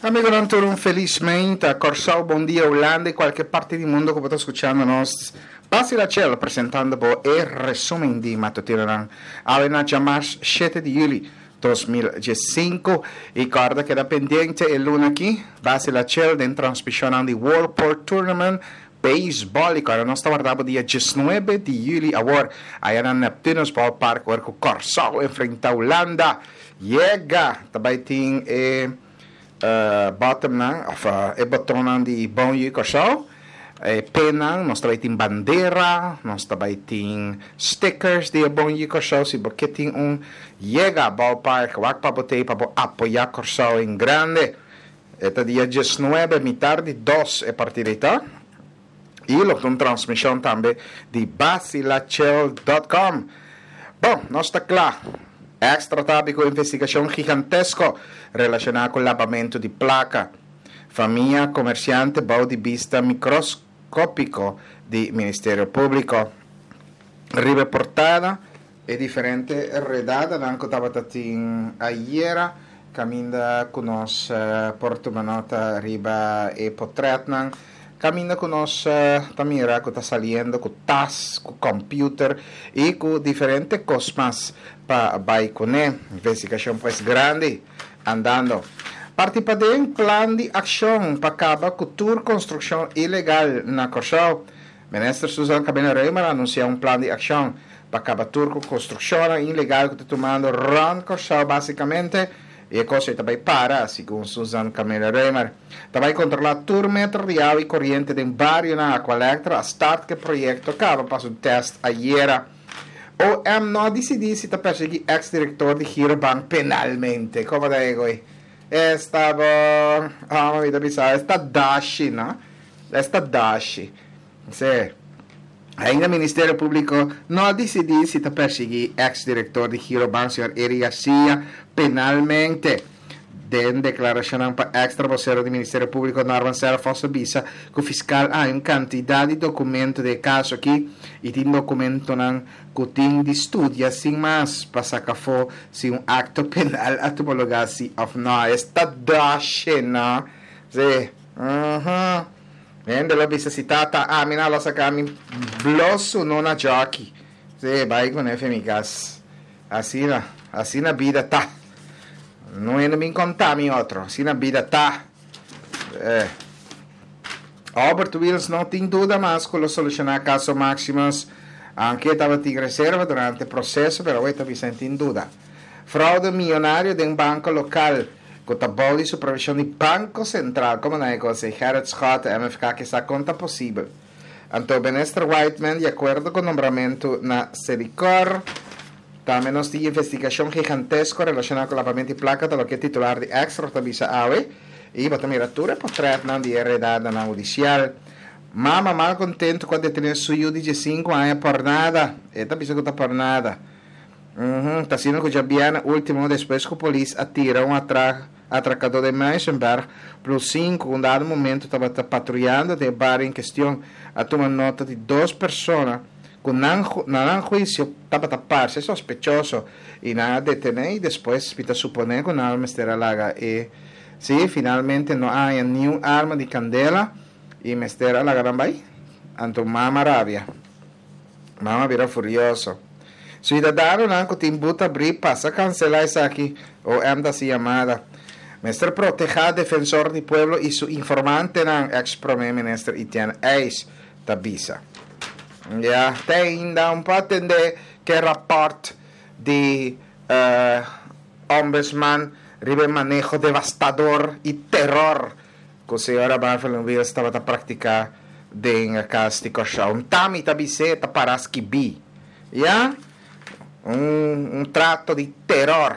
Amigo Nanturum, felizmente, Corsau, bom dia, Holanda e qualche parte del mondo che potete ascoltare nos. Basila Cielo presentando il resumen di mattutino avena già marzo 7 di luglio 2015. Ricorda che da pendiente è lunedì, Basila Cielo in trasmissione di World Port Tournament Baseball. Ricorda, non sta guardando dia 19 di luglio a Ayana Neptunus Ballpark, where Corsau enfrenta a Holanda. Yega, tabaiting bottom na of bottonan di bom yu Corsau. Penang, nós trabalhamos bandeira, nós trabalhamos stickers de bom yu Corsau, se porque tem Yega Ballpark, wak para botei para apoiar Corsau em grande. Este dia 19, metade 2 é partida. E logo uma transmissão também de basilachel.com. Bom, nós está claro. Extra tópico, investigação gigantesca relacionada com o lavamento de placa. Família comerciante, bom de vista microscópico do Ministério Público. Reportada é diferente, redada, anche estava ayer, caminda com nós porto uma nota riba e potretnan. Caminda com nós também que está saliendo com tas, com computer e com diferentes coisas para baiconé. Investigação pues grande andando. Participa de um plano de ação para acabar com tour construção ilegal na Corsau. Ministro Susan Cabena Reimer anunciou um plano de ação para acabar tour construção ilegal que está tomando Ron Corsau basicamente. E a cosa também para, segundo Susan Camila Reimer. Também controlar todo metro de água e corrente de um barrio na Aqualectra, a start que projeto acaba para o teste ayer. O não decidiu se perseguir ex-diretor de Girobank penalmente. Como digo, está bom, está dashi, não? Está dashi. Sim. Ainda o Ministério Público não decidiu se perseguir ex-diretor de Girobank, Sr. Eri Garcia, penalmente. Den declaração para extra vocero do Ministério Público Norman Serra Fossa Bisa, que o fiscal há uma quantidade de documentos de caso aqui, e tem documento que tem de estudo, assim, mas para sacar fora se um acto penal homologar-se ou não. Está dache, não? Sim. Vende la bisa citata amina la sakami blosso non a giochi. Se vai con FMICAS. Assim na vida tá. Não é me contami outro. Assim na vida tá. Albert Wills não tem dúvida mais com solucionar caso máximos. Anche estava de reserva durante o processo, però esta vi sente in dúvida. Fraude milionário de um banco local. Com a boa de supervisão do Banco Central, como na negócio, Gerrit Scott, MFK, que está conta possível. Então, Benester Whiteman, de acordo com o nombramento na Sericor, também nós temos investigação gigantesca relacionada com o lavamento de placa, do que é titular de extra tabisa AWE, e a miratura portrait não de heredada na judicial. Mama mal contento com a detenção suyo de 5 anos por nada, esta pisa que está por nada. Está sendo que já viana último depois que a polícia atira atracador de Meisenberg plus 5, um dado momento estava patrulhando de bar em questão a tomar nota de 2 pessoas que não juízo estava taparse sospechoso e nada detener e depois está suponer que não mestra laga e sim, finalmente não há nenhuma arma de candela e mestra laga também então mama rabia mama vira furioso. Cidadano não tem buta abrir passa cancelar isso aqui ou anda se chamada Mestre proteger defensor do pueblo e seu informante não ex-primeiro ministro Etienne Eis tabisa. Já tem ainda um pouco de que rapport de ombudsman ribe manejo devastador e terror que a senhora Barfelon estava a praticar em casa de Corsau. Tami tabiseta paraski bi. Já? Um trato de terror.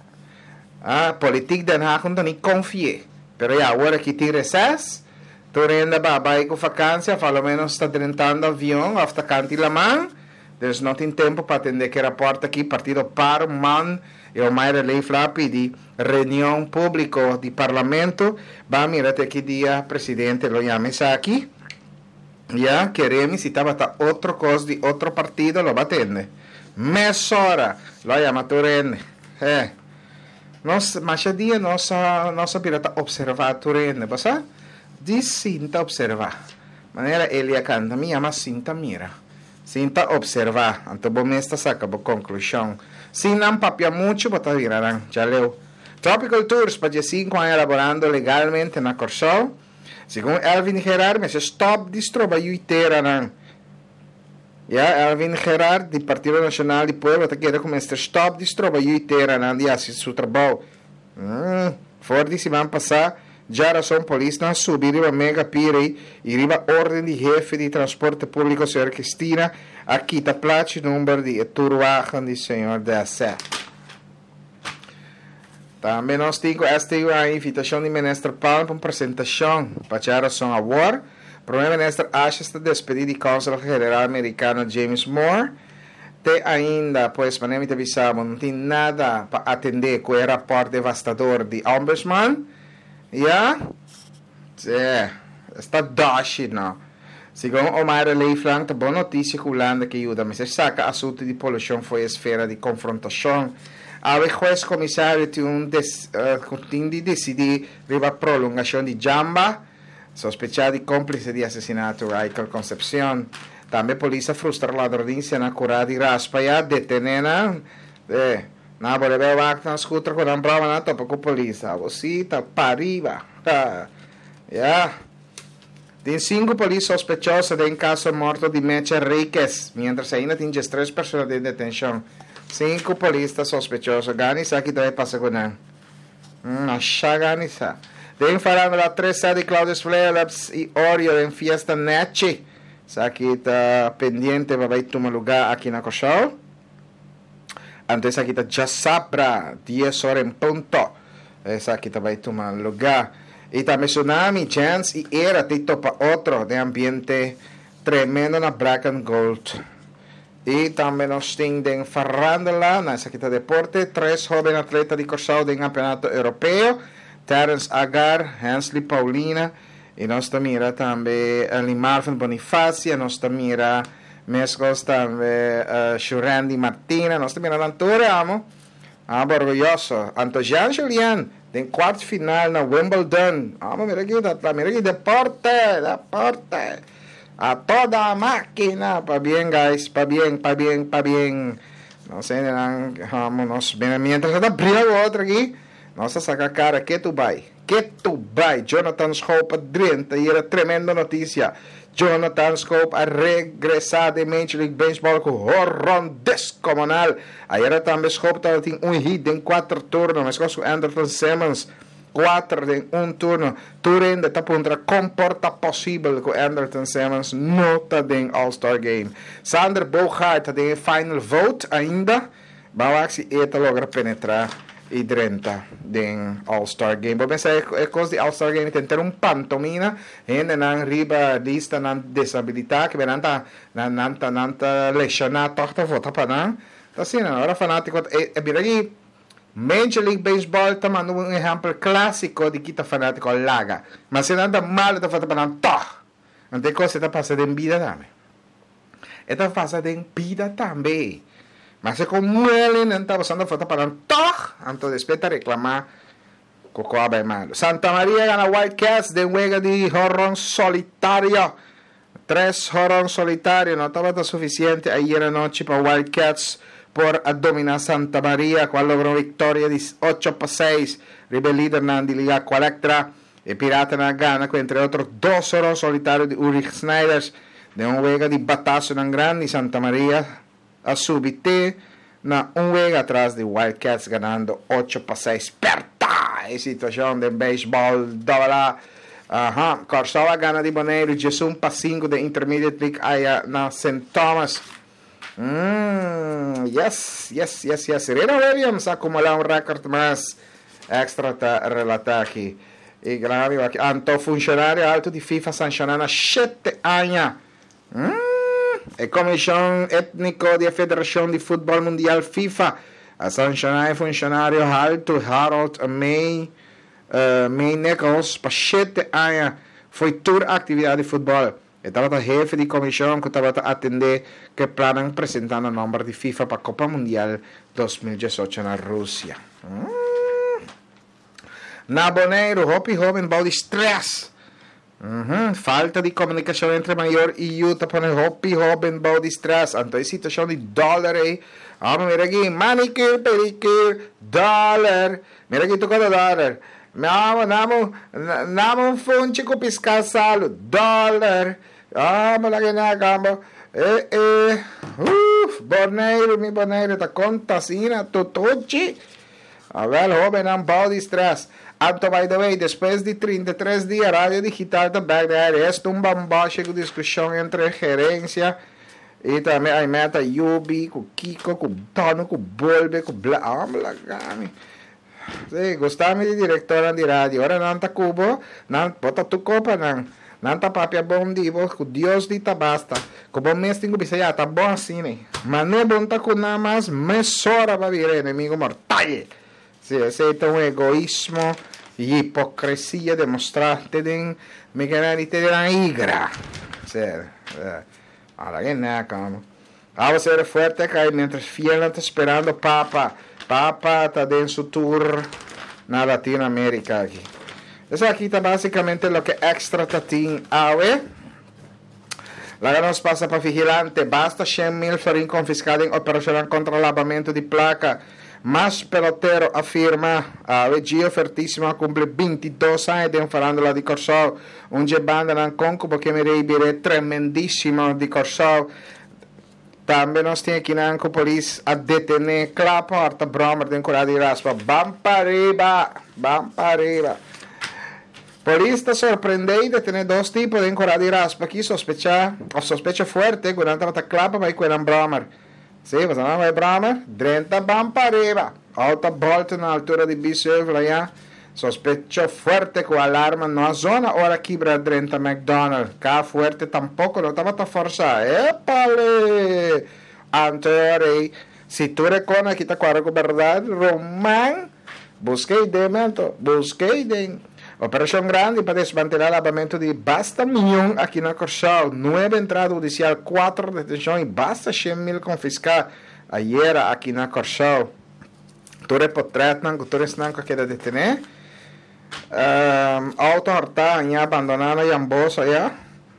Politik Den Haag não confie. Pero agora que tem recesso, tu ainda vai com vacância, pelo menos está tentando avião, hasta canti la mão. There's não tem tempo para atender que rapporta aqui, partido par man, e o mais lei flapi de reunião pública de parlamento. Vai mirar até que dia presidente lo llame aqui. Já queremos se estava outro coisa de outro partido, lo va atender. Mezz'ora lo llama Turenne. Mas dia nossa pirata observar turene, basta? Di sinta observar. Maneira ele canta minha, mas sinta mira. Sinta observar. Então, bom, esta saca a conclusão. Se não papia muito, bota virarão. Já leu. Tropical Tours, para dia 5 anos elaborando legalmente na Corsol. Segundo Elvin Gerard, mas stop distroba yuiteira, não. Elvin Gerard, do Partido Nacional de Pueblo, está querendo começar stop distroba yuiteira, não, e assim, seu trabalho. Fora de semana passada, já a São Polícia subir a mega pire e riba ordem de jefe de transporte público, senhor Cristina, aqui está placa número de turwagen de senhor Dessa. Também nós temos a invitação de ministro Paulo para uma apresentação para a Ração Award. O primeiro-ministro acha está despedido de Consul General americano James Moore. Tem ainda, pois, para não te avisamos, não tem nada para atender com o rapport devastador de Ombudsman. Está doce, não. Segundo Omar Leiflang, a boa notícia que o Holanda que ajuda, mas saca assunto de poluição foi a esfera de confrontação. O juiz comissário tem de decidir a prolongação de Jamba, sospechado de cúmplice de assassinato Michael Concepción. Também a polícia frustra a ladronice na curada de Raspaia, detenena. Não pode ver o acto na escuta com a prova na topa com a polícia. Você está para arriba. Tem 5 polícias sospechosos de um caso morto de Mecha Riquez, mientras ainda tem 3 pessoas de detenção. 5 polícias sospechosos. Ganisa aqui também passa com ele. Achar Ganisa. Tem falando lá 3 de Claudius Flelaps e Oreo em Fiesta Nechi. Isso aqui está pendente para tomar lugar aqui na Cochal. Antes aqui está já sabra 10 horas em ponto. Essa aqui vai tomar lugar. E também Tsunami, Chance e Era tem topa outro de ambiente tremendo na Black and Gold. E também nós temos Farrandala, nessa aqui está deporte, 3 jovens atletas de Corsal do campeonato europeu, Terence Agar, Hensley Paulina, e nós também também Limarfen Bonifácia, nós também mescos também Shurandi Martina, nós também amo, orgulhoso, Antojan Julian, em quarto final na Wimbledon, mira aqui, deporte, a toda a máquina, para bien guys, para bien. Não sei, nós bem, mientras está brilhando outro aqui, nossa saca cara, que tu vai, Jonathan Scope adrenta, e era tremenda notícia, Jonathan Scope a regressar de Major League Baseball com horror descomunal, aí era também Scope tem hit em 4 turnos, mas com Anderson Simmons, 4 em 1 turno. Turin de tapuntra comporta possível que Anderson Simmons não está em All-Star Game. Sander Bogaert está em final vote ainda. Vamos se ele logra penetrar e drenta em All-Star Game. Vou pensar é coisa de All-Star Game tentar pantomina ainda na riba lista na desabilidade que nanta lesionar torta vota para não. Tá assim, na hora fanático é biragi Major League Baseball está mandando um exemplo clássico de que está fanático laga. Mas se nada mal está fazendo para não tocar. Não tem coisa que está passando em vida também. Está passando em vida também. Mas se como ele não está passando para não tocar, então despeita reclamar que o coaba é malo. Santa Maria gana Wildcats de juega de jorrón solitario. 3 jorrón solitario. No estaba suficiente ayer anoche para Wildcats por dominar Santa Maria, qual logrou vitória de 8-6, rival líder na Liga Qualectra, e Pirata na Gana, entre outros 2 horas solitários de Ulrich Snijders, de um juego de batazo na grande Santa Maria, a subite na um juego atrás de Wildcats, ganando 8-6. Perta! E situação de beisebol, dólar. Corsol gana de Boneiro, 1-5 de Intermediate League aí na St. Thomas. Yes. Serena Williams acumula um recorde mais extra para relatar aqui. E grave aqui. Anto funcionário alto de FIFA sancionando 7 anos. A Comissão Étnico da Federação de Futebol Mundial FIFA a sancionar funcionário alto Harold May Nichols para 7 anos. Foi toda atividade de futebol. Estava o jefe de comissão que estava a atender que planam apresentar o número de FIFA para a Copa Mundial 2018 na Rússia. Naboneiro, hopi joven, body stress. Falta de comunicação entre maior e Utah para hopi joven, body stress. Então, a situação de dólar aí. Vamos ver aqui, manicure, pedicure, dólar. Mira aqui, tocando dólar. Namo um fonte com piscar salo, dólar. Vamos lá que na cama. Boneiro, mi boneiro, tá contasina, totochi. A ver, joven, um body stress. Anto, by the way, depois de 33 dias, a rádio digital da Bagdad é bambache com discussão entre gerência e também a meta Yubi, com Kiko, com Tono, com Bolbe, com Bla. Sí, gostami de diretora de rádio. Ora nanta kubo, bota tu copa nanta papia bom divo, com Deus de tabasta. Como mês tenho bisaya, tá bom assim, né? Mas não é bom tá com nada mais, mesora para vir inimigo mortal. Sí, esse é um egoísmo e hipocrisia demonstrante de mecanalite de la igra. Sí, ahora que nada, como. Vamos a ser fuerte acá mientras fiel está esperando Papa. Papa está en su tour na Latinoamérica aquí. Eso aquí está básicamente lo que extra tatín ave. La nos pasa para vigilante. Basta 100.000 florin confiscado en operación contra lavamento de placa. Más pelotero afirma. Ave Gio Fertissimo cumple 22 años de farandola di Corsò. Un banda nan concubo che mi reibire tremendissimo di Corsò. Também nós temos aqui na Ancopolis a detener a porta broma de Corá de Raspa. Vamos para arriba. Polícia está surpreendida de ter dois tipos de Corá de Raspa. Aqui sospecha forte quando está clapa vai com um broma. Sim, você não vai broma? 30 vamos para arriba. Alta volta na altura de Bissau, lá. Sospecho fuerte con alarma na zona ora quebra 30 McDonald's. Cá fuerte tampoco não estava a forçar. Epale! Anterior, se tu recona que está claro com verdade, Román, busquei de operação grande para desmantelar o lavamento de basta milhão aqui na Corsal. 9 entradas judicial, 4 detenções, basta 100.000 confiscar ayer aqui na Corsal. Tu repotretan, tu resnan que queda detener. Auto horta ya abandonado y ambosa ya.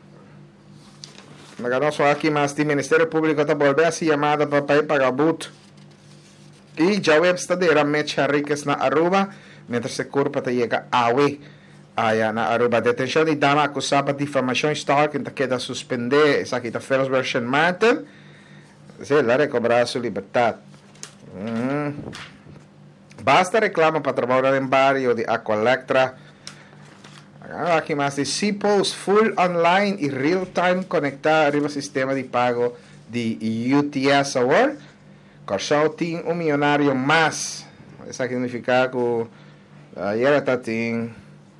Naganoso aqui mas o Ministério Público está volver a ser chamada para ir pagar but. E já o estadeira mete a riqueza na Aruba, mientras se curva te chega awe. Aí na Aruba detenção de dama acusada de difamação histórica que queda suspender essa aqui da First Version Martin. Se ela recobrar sua liberdade. Basta reclama para trabalhar em barrio de Aqualectra. Aqui mais de C-Post full online e real time conectado arriba sistema de pago de UTS Award. Corsau tem milionário mais. Isso significa que ayer está tem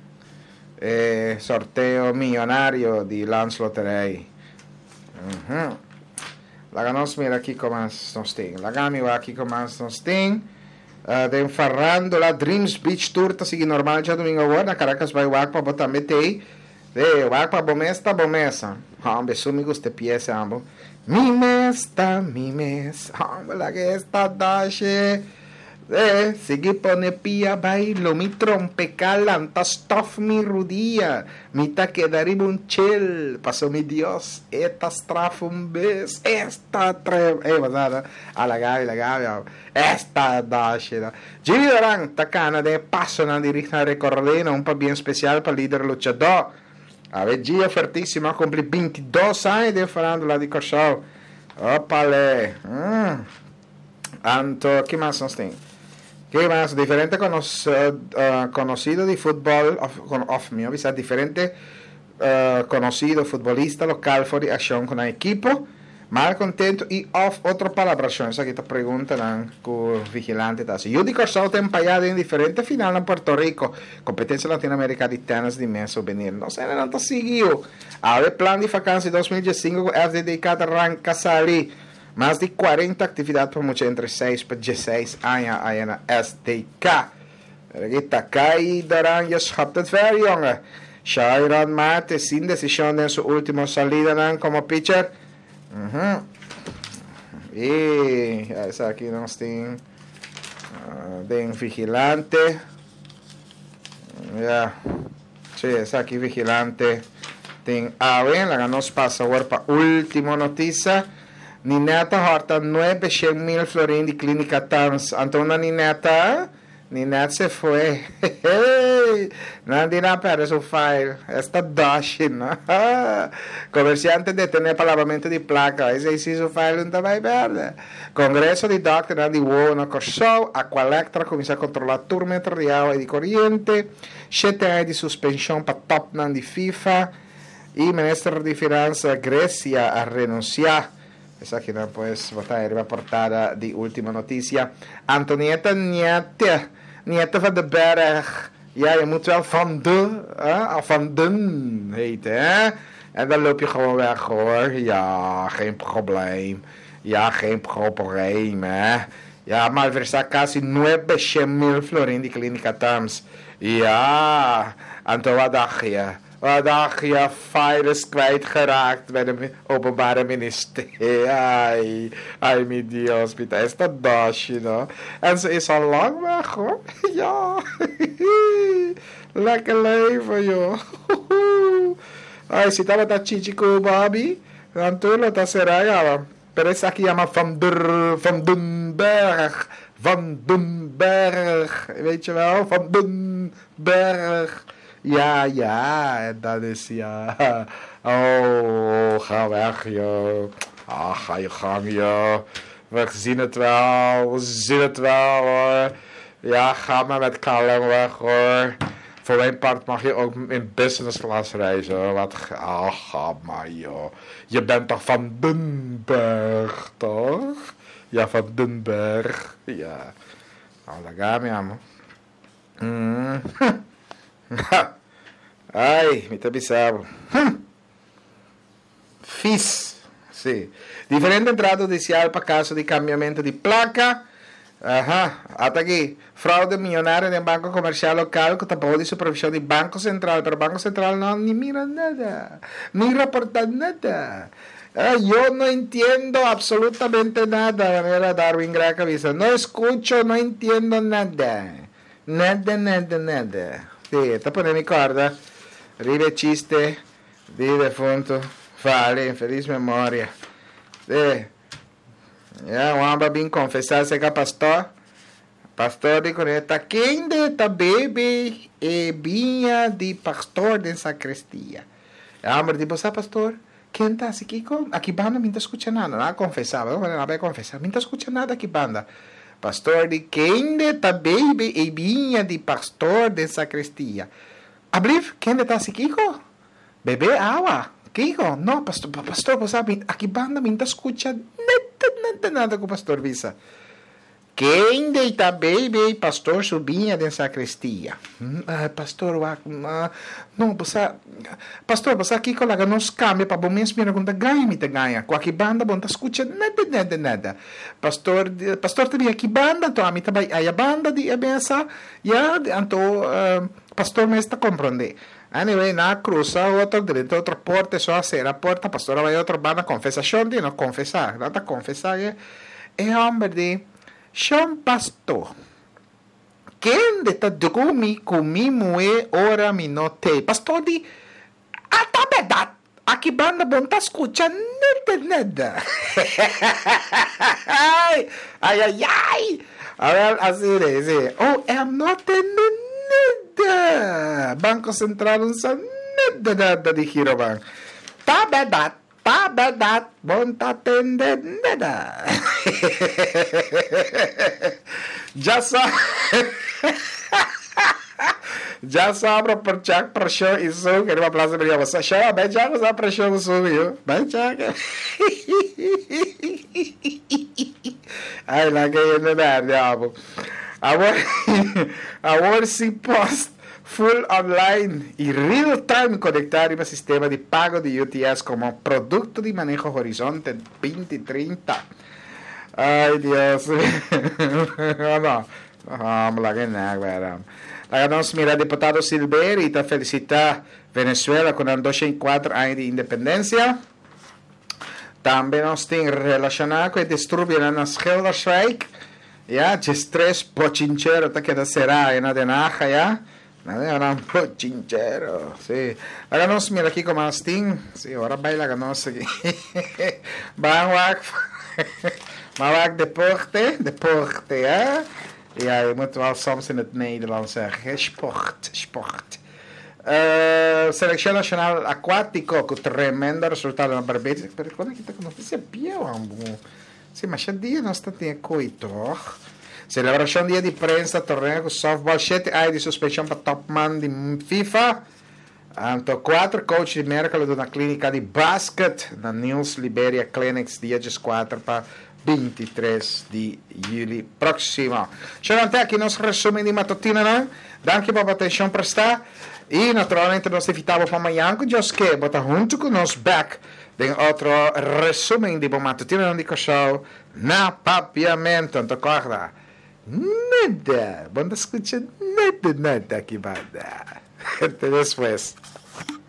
sorteio milionário de Lance Lottery. Lá nós mira aqui como nós tem. Lá aqui como nós tem. De Farrandola Dreams Beach Tour está seguindo normal já domingo agora na Caracas vai Wakpa botar metei de Wakpa bomesa hombre me gusta pieza ambo mi mesta hombre la que está dache segui pone pia bailo mi trompe calanta stuff mi rudía mi taque daribo un chill pasó mi Dios esta strafa un bes esta basada a la gavi esta dache Jimmy Durán tacana de paso na dirigna recordena un pa bien especial para líder luchador a ver Gio Fertissimo cumple 22 años de farandola di Corsau opale Anto, ¿qué más nos tiene? ¿Qué más? Diferente conocido de fútbol, diferente conocido futbolista local for acción con el equipo, mal contento y otra palabración. Esa que te preguntan con vigilante. Yo de Corsau te empayado en diferente final en Puerto Rico, competencia latinoamericana de tenis de mes souvenir. No sé, no te siguió. A ver, plan de vacancia 2015 con FDD arranca salir. Más de 40 actividades por mucho entre 6 y 16 años en la SDK. Está Kai Doran ya schapt het ver, jongen. Shairon Mate sin decisión en su última salida como pitcher. Y esa aquí nos tiene de vigilante. Ya. Sí, es aquí vigilante. La nos passa agora para última notícia. Nineta horta 900.000 florin de clínica TAMS. Então, Nineta se foi. Não dirá para su file. Esta doce, ¿no? Comerciante de tener palavramento de placa. Esse aí su file não vai perder. Congresso de doctor Andy Wo no corso. Aqualectra comincia a controlar turmetro de água e de corriente. 7 anos de suspensão para top de FIFA. E o ministro de Finanças Grécia a renunciar. Essa aqui não pode botar a portada de última notícia. Antonieta Nieta van den Berg. Ja, je moet wel van den heten, hè? En dan loop je gewoon weg, hoor. Ja, geen probleem. Hè? Ja, malversar quase 900.000 florin de clínica TAMS. Ja, então wat dacht je? Wat dacht je? Virus kwijtgeraakt bij de openbare ministerie. Ai, meu Deus, Pita, esta doce, no? En ze is al lang weg, hoor. Ja. Lekker leven, joh. Ai, si tava da Chichico Bobby, dan tu lo ta será, pero essa aqui chama Van den Berg. Weet je wel? Van den Berg. Ja, dat is ja. Oh, ga weg, joh. Ga je gang, joh. We zien het wel, hoor. Ja, ga maar met kalm weg, hoor. Voor mijn part mag je ook in business class reizen, hoor. Ga maar, joh. Je bent toch van den Berg, toch? Ja, van den Berg. Ja. Nou, daar gaan we, amo. Ai, me bizarro. FIS. Sim. Diferente entrada judicial para caso de cambiamento de placa. Até aqui. Fraude milionária em banco comercial local que tapou de supervisão de Banco Central. Pero Banco Central não ni mira nada. Ni reporta nada. Yo no entiendo absolutamente nada. Manera Darwin Graca avisa. No escucho, no entiendo nada. Nada. Sì, sta ponendo mi corda. Ride ciste di defunto. Fale, in feliz memoria. Sì. Ja, um babin confessar-se com pastor. Pastor de coneta. Quem deta bebe e binha de pastor de sacristia. Amor de você, pastor. Quem tá aqui banda, não escuta nada. Não confessava. Não vai confessar. Não escuta nada aqui banda. Pastor de quem deta bebe e binha de pastor de sacristia. Abriu, quem está Kiko? Bebê água. Kiko? Não, pastor, você sabe, aqui banda me escuta nada com o pastor Visa. Quem está bebê pastor subinha de sacristia. Pastor, não, pastor, você aqui coloca nos cambia para bom mesmo pergunta ganha. Com aqui banda bom tá escuta nada. Pastor também aqui banda, então a mim também a banda de benção, já, então pastor me está compreendendo. Anyway, na cruza outro direito, outro porta, só a a porta, pastor vai outro banda confessação de não confessar, nada confessar é homem de Sean pastor. Quem está comigo é ora me notei. Pastor de tá verdade. Aqui banda bom tá escutando nada. ai. Agora assim, oh, I'm not nada. Banco Central não sabe nada de Giroban. Tá verdade. Bom tá atendendo nada. Já sobra por Jack para show e sou que uma plaza de você show bem Jack só para show sou eu bem Jack. Ai lá que é verdade amo. Agora se post full online e real time conectado ao sistema de pago de UTS como produto de manejo Horizonte 2030. Ai Deus. Não. Vamos lá que não, a nossa mira deputado Silveira está felicitar Venezuela com 204 anos de independência. Também nós temos relacionado com o distúrbio na Schilderschijk. Ja, de stress pochinchero tá que será na denaja, ja. Era un po' sincero, sí. Ahora nos mira aquí como Sting, sí, ahora baila que no sé qué. Maar deporte, hè? Ja, je moet wel soms in het Nederlands zeggen, sport. Selección Nacional Aquático, con tremendo resultado na Barbados. Pero quando é que tá com notícia pior, amor? Sim, mas já dia nós tem coito. Celebração dia de prensa, torneio com softball, 7 anos de suspensão para topman de FIFA. Então, 4 coaches de miércoles na clínica de basquete na Nils Liberia Clinics, dia 4 para 23 de julho próximo. Chegando até aqui nosso resumo de matutina, né? Danke pela atenção prestar. E, naturalmente, nós evitamos para amanhã, que Deus quer, botar junto com nós back de outro resumo de matutina no Dico Show na papiamento. Então, corda. Nada. Bom, escuta nada aqui, banda. Até depois.